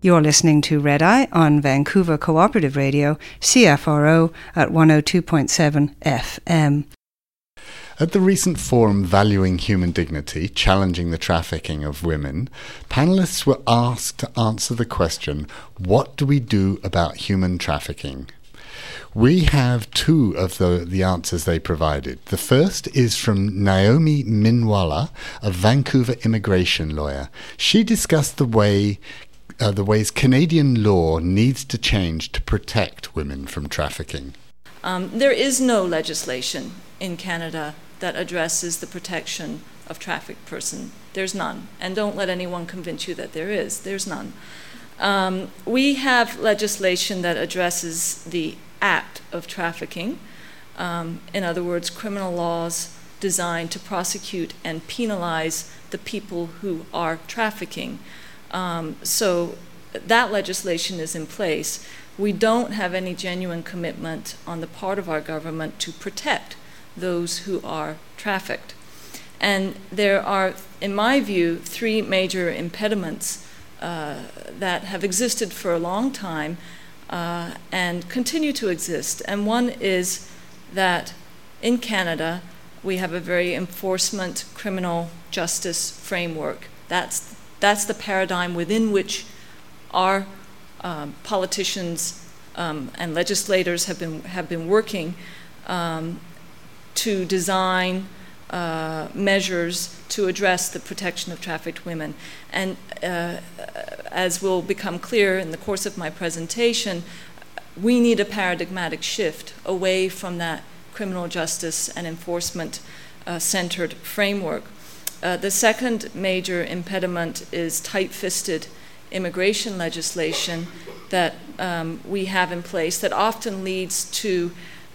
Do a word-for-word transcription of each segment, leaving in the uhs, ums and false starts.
You're listening to Red Eye on Vancouver Cooperative Radio, C F R O at one oh two point seven F M. At the recent forum Valuing Human Dignity, Challenging the Trafficking of Women, panellists were asked to answer the question, what do we do about human trafficking? We have two of the, the answers they provided. The first is from Naomi Minwala, a Vancouver immigration lawyer. She discussed the way uh, the ways Canadian law needs to change to protect women from trafficking. Um, there is no legislation in Canada that addresses the protection of trafficked person. There's none. And don't let anyone convince you that there is. There's none. Um, we have legislation that addresses the act of trafficking. Um, in other words, criminal laws designed to prosecute and penalize the people who are trafficking. Um, so that legislation is in place. We don't have any genuine commitment on the part of our government to protect those who are trafficked. And there are, in my view, three major impediments uh, that have existed for a long time uh, and continue to exist. And one is that in Canada, we have a very enforcement criminal justice framework. That's, that's the paradigm within which our um, politicians um, and legislators have been, have been working um, to design uh, measures to address the protection of trafficked women. And uh, as will become clear in the course of my presentation, we need a paradigmatic shift away from that criminal justice and enforcement uh, centered framework. Uh, the second major impediment is tight-fisted immigration legislation that um, we have in place that often leads to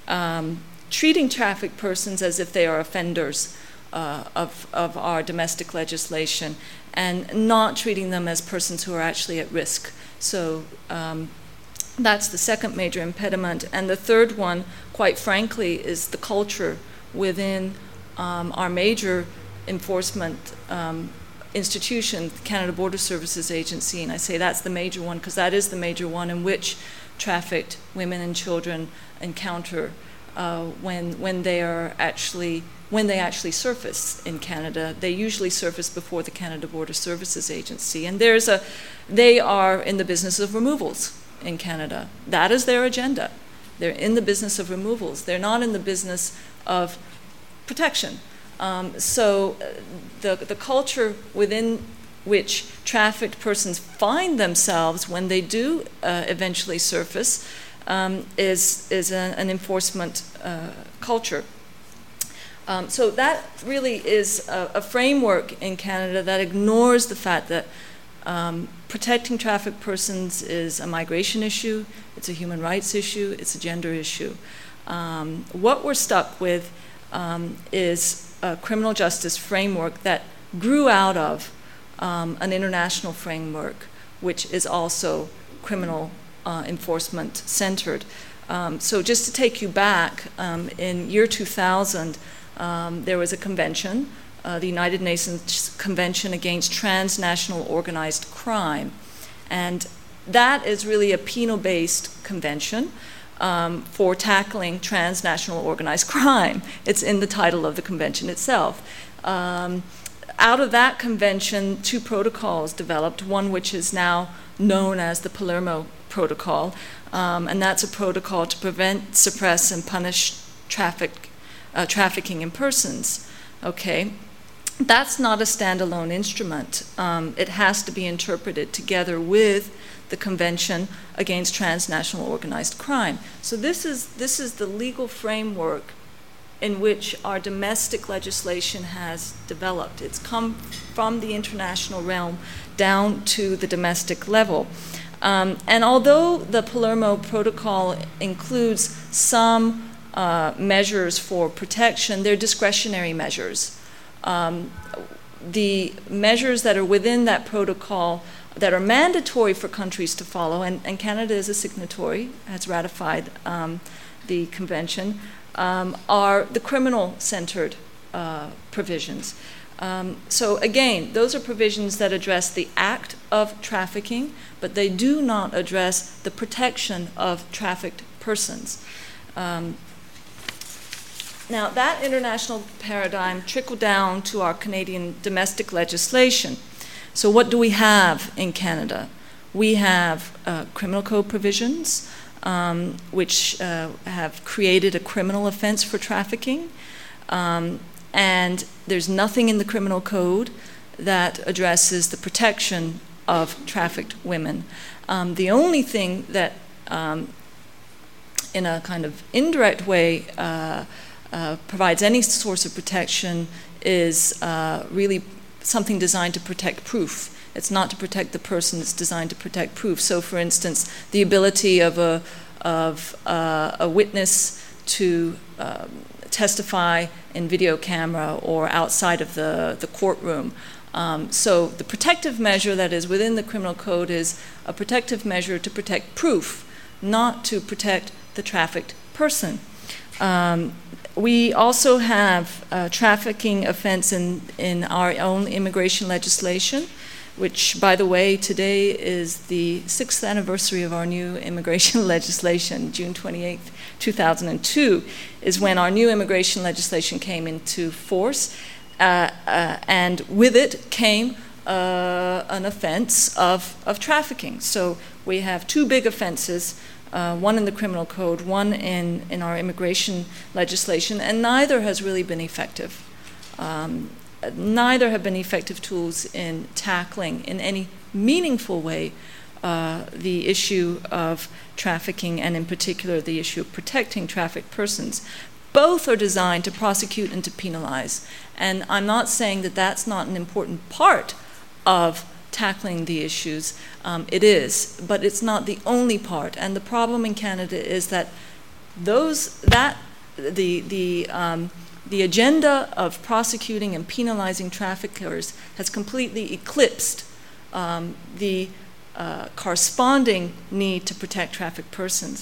um, treating trafficked persons as if they are offenders uh, of, of our domestic legislation and not treating them as persons who are actually at risk. So um, that's the second major impediment. And the third one, quite frankly, is the culture within um, our major enforcement um, institution, the Canada Border Services Agency. And I say that's the major one because that is the major one in which trafficked women and children encounter Uh, when when they are actually when they actually surface in Canada. They usually surface before the Canada Border Services Agency, and there's a they are in the business of removals in Canada. That is their agenda. They're in the business of removals. They're not in the business of protection. Um, so uh, the the culture within which trafficked persons find themselves when they do uh, eventually surface Um, is, is a, an enforcement uh, culture. Um, so that really is a, a framework in Canada that ignores the fact that um, protecting trafficked persons is a migration issue, it's a human rights issue, it's a gender issue. Um, what we're stuck with um, is a criminal justice framework that grew out of um, an international framework, which is also criminal Uh, enforcement centered. Um, so just to take you back, um, in year two thousand, um, there was a convention, uh, the United Nations Convention Against Transnational Organized Crime. And that is really a penal-based convention um, for tackling transnational organized crime. It's in the title of the convention itself. Um, out of that convention, two protocols developed, one which is now known as the Palermo Protocol, um, and that's a protocol to prevent, suppress, and punish traffic, uh, trafficking in persons. Okay, that's not a standalone instrument. Um, it has to be interpreted together with the Convention Against Transnational Organized Crime. So this is this is the legal framework in which our domestic legislation has developed. It's come from the international realm down to the domestic level. Um, and although the Palermo Protocol includes some uh, measures for protection, they're discretionary measures. Um, the measures that are within that protocol that are mandatory for countries to follow, and, and Canada is a signatory, has ratified um, the convention, um, are the criminal-centered uh, provisions. Um, so again, those are provisions that address the act of trafficking, but they do not address the protection of trafficked persons. Um, now, that international paradigm trickled down to our Canadian domestic legislation. So what do we have in Canada? We have uh, criminal code provisions, um, which uh, have created a criminal offense for trafficking. Um, and there's nothing in the criminal code that addresses the protection of trafficked women. Um, the only thing that, um, in a kind of indirect way, uh, uh, provides any source of protection is uh, really something designed to protect proof. It's not to protect the person, it's designed to protect proof. So, for instance, the ability of a, of, uh, a witness to um, testify in video camera or outside of the, the courtroom. Um, so the protective measure that is within the criminal code is a protective measure to protect proof, not to protect the trafficked person. Um, we also have a trafficking offense in, in our own immigration legislation, which, by the way, today is the sixth anniversary of our new immigration legislation. June twenty-eighth, two thousand two is when our new immigration legislation came into force. Uh, uh, and with it came uh, an offense of, of trafficking. So we have two big offenses, uh, one in the criminal code, one in, in our immigration legislation, and neither has really been effective. Um, neither have been effective tools in tackling in any meaningful way uh, the issue of trafficking, and in particular the issue of protecting trafficked persons. Both are designed to prosecute and to penalize. And I'm not saying that that's not an important part of tackling the issues. Um, it is, but it's not the only part. And the problem in Canada is that those that the the um, the agenda of prosecuting and penalizing traffickers has completely eclipsed um, the uh, corresponding need to protect trafficked persons.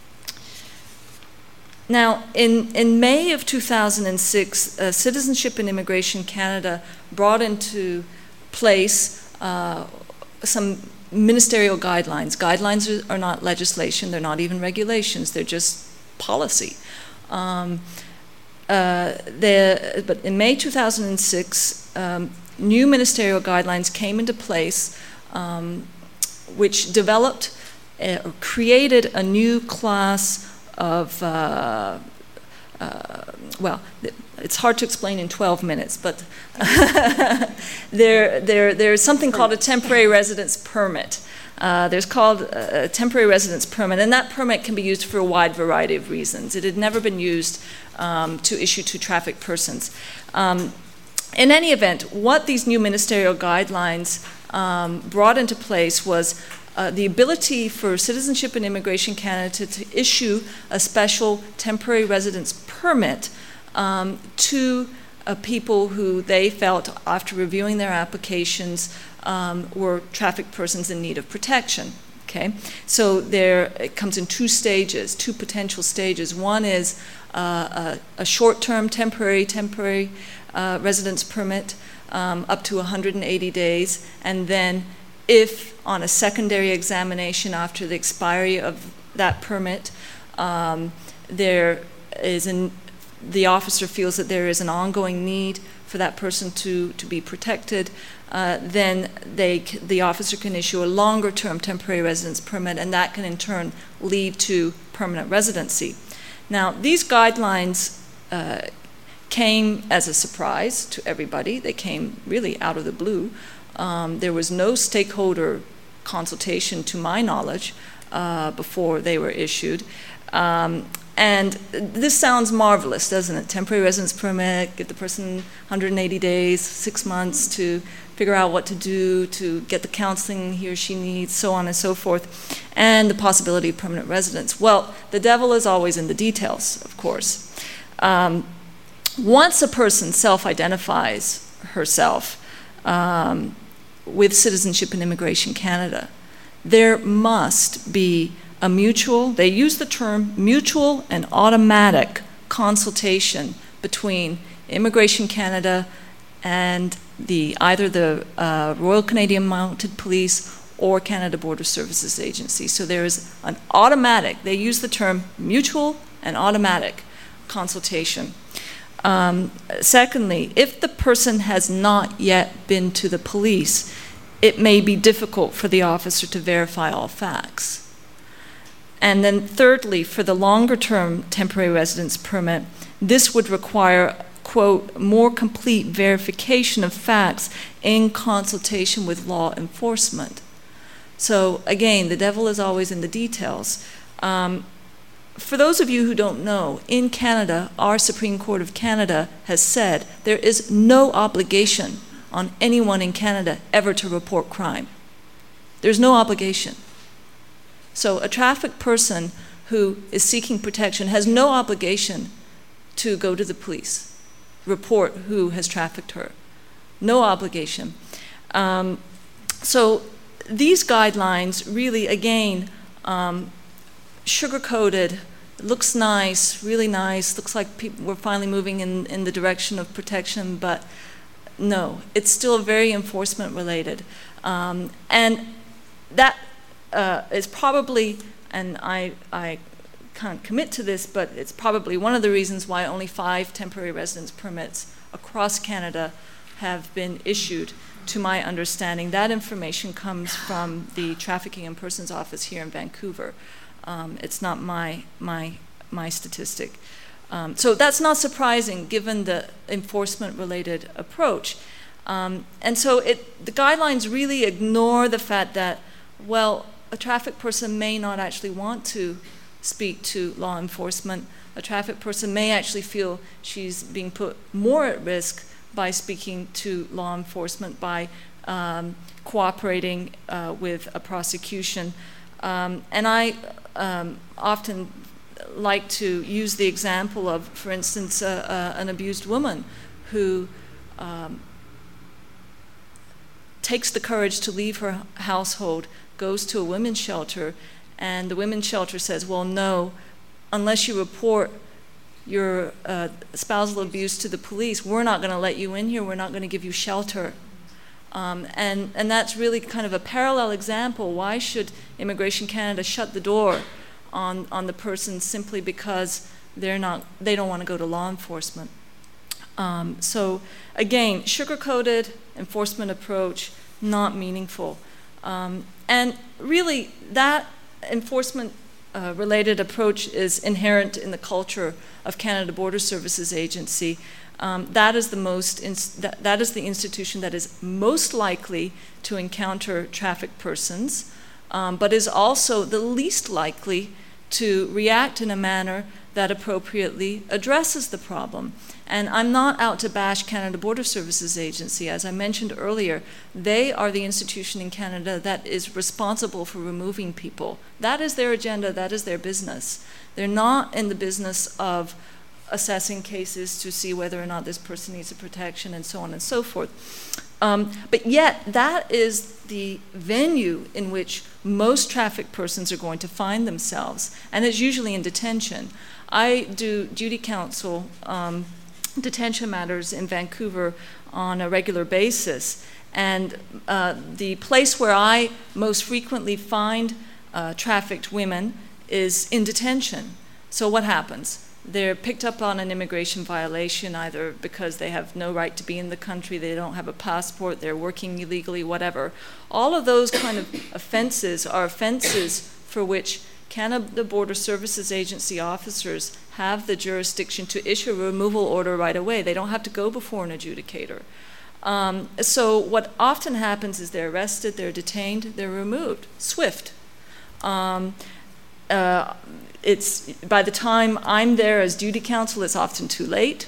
Now, in, in May of two thousand six, uh, Citizenship and Immigration Canada brought into place uh, some ministerial guidelines. Guidelines are, are not legislation, they're not even regulations, they're just policy. Um, uh, but in May two thousand six, um, new ministerial guidelines came into place um, which developed uh, or created a new class of, uh, uh, well, it's hard to explain in twelve minutes, but there, there, there's something called a temporary residence permit. Uh, there's called a temporary residence permit, and that permit can be used for a wide variety of reasons. It had never been used um, to issue to trafficked persons. Um, in any event, what these new ministerial guidelines um, brought into place was Uh, the ability for Citizenship and Immigration Canada to, to issue a special temporary residence permit um, to uh, people who they felt, after reviewing their applications, um, were trafficked persons in need of protection. Okay, so there it comes in two stages, two potential stages. One is uh, a, a short-term temporary temporary uh, residence permit um, up to one hundred eighty days, and then if on a secondary examination after the expiry of that permit, um, there is an, the officer feels that there is an ongoing need for that person to, to be protected, uh, then they, the officer can issue a longer-term temporary residence permit, and that can in turn lead to permanent residency. Now, these guidelines uh, came as a surprise to everybody. They came really out of the blue. Um, there was no stakeholder consultation, to my knowledge, uh, before they were issued. Um, and this sounds marvelous, doesn't it? Temporary residence permit, get the person one hundred eighty days, six months to figure out what to do, to get the counseling he or she needs, so on and so forth, and the possibility of permanent residence. Well, the devil is always in the details, of course. Um, once a person self-identifies herself um, with Citizenship and Immigration Canada, there must be a mutual, they use the term mutual and automatic consultation between Immigration Canada and the either the uh, Royal Canadian Mounted Police or Canada Border Services Agency. So there is an automatic, they use the term mutual and automatic consultation. Um, secondly, if the person has not yet been to the police, it may be difficult for the officer to verify all facts. And then thirdly, for the longer term temporary residence permit, this would require, quote, more complete verification of facts in consultation with law enforcement. So again, the devil is always in the details. Um, for those of you who don't know, in Canada, our Supreme Court of Canada has said there is no obligation on anyone in Canada ever to report crime. There's no obligation. So a trafficked person who is seeking protection has no obligation to go to the police, report who has trafficked her. No obligation. Um, so these guidelines really, again, um, sugar-coated, looks nice, really nice, looks like people, we're finally moving in, in the direction of protection, but no, it's still very enforcement-related. Um, and that uh, is probably, and I, I can't commit to this, but it's probably one of the reasons why only five temporary residence permits across Canada have been issued. To my understanding, that information comes from the Trafficking in Persons Office here in Vancouver. Um, it's not my, my, my statistic. Um, so that's not surprising given the enforcement-related approach. Um, and so it, the guidelines really ignore the fact that, well, a trafficked person may not actually want to speak to law enforcement. A trafficked person may actually feel she's being put more at risk by speaking to law enforcement, by um, cooperating uh, with a prosecution. Um, and I um, often like to use the example of, for instance, uh, uh, an abused woman who um, takes the courage to leave her household, goes to a women's shelter, and the women's shelter says, well, no, unless you report your uh, spousal abuse to the police, we're not going to let you in here, we're not going to give you shelter. Um, and, and that's really kind of a parallel example. Why should Immigration Canada shut the door on, on the person simply because they're not, they don't want to go to law enforcement? Um, so again, sugar-coated enforcement approach, not meaningful. Um, and really that enforcement Uh, related approach is inherent in the culture of Canada Border Services Agency. Um, that is the most that, that is the institution that is most likely to encounter trafficked persons, um, but is also the least likely to react in a manner that appropriately addresses the problem. And I'm not out to bash Canada Border Services Agency. As I mentioned earlier, they are the institution in Canada that is responsible for removing people. That is their agenda, that is their business. They're not in the business of assessing cases to see whether or not this person needs a protection and so on and so forth. Um, but yet, that is the venue in which most trafficked persons are going to find themselves, and it's usually in detention. I do duty counsel um, detention matters in Vancouver on a regular basis, and uh, the place where I most frequently find uh, trafficked women is in detention. So what happens? They're picked up on an immigration violation, either because they have no right to be in the country, they don't have a passport, they're working illegally, whatever. All of those kind of offenses are offenses for which Canada Border Services Agency officers have the jurisdiction to issue a removal order right away. They don't have to go before an adjudicator. Um, so what often happens is they're arrested, they're detained, they're removed. Swift. Um, uh, it's by the time I'm there as duty counsel, it's often too late.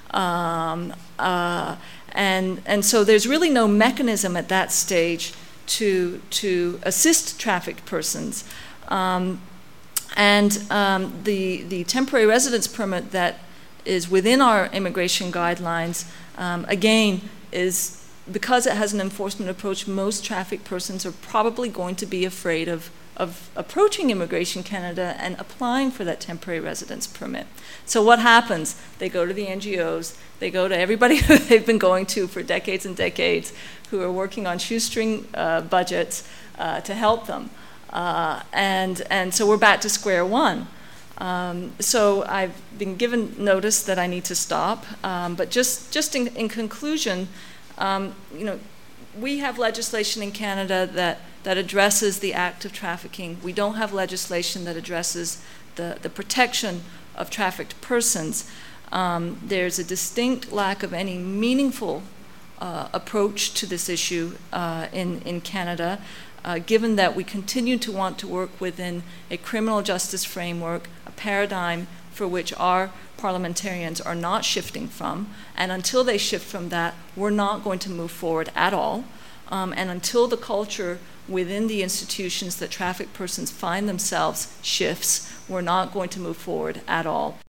Um, uh, and, and so there's really no mechanism at that stage to, to assist trafficked persons. Um, and um, the, the temporary residence permit that is within our immigration guidelines, um, again, is because it has an enforcement approach, most trafficked persons are probably going to be afraid of of approaching Immigration Canada and applying for that temporary residence permit. So what happens? They go to the N G Os, they go to everybody who they've been going to for decades and decades, who are working on shoestring uh, budgets uh, to help them. Uh, and, and so we're back to square one. Um, so I've been given notice that I need to stop. Um, but just, just in, in conclusion, um, you know, we have legislation in Canada that, that addresses the act of trafficking. We don't have legislation that addresses the, the protection of trafficked persons. Um, there's a distinct lack of any meaningful uh, approach to this issue uh, in, in Canada, uh, given that we continue to want to work within a criminal justice framework, a paradigm for which our parliamentarians are not shifting from, and until they shift from that, we're not going to move forward at all. Um, and until the culture within the institutions that trafficked persons find themselves shifts, we're not going to move forward at all.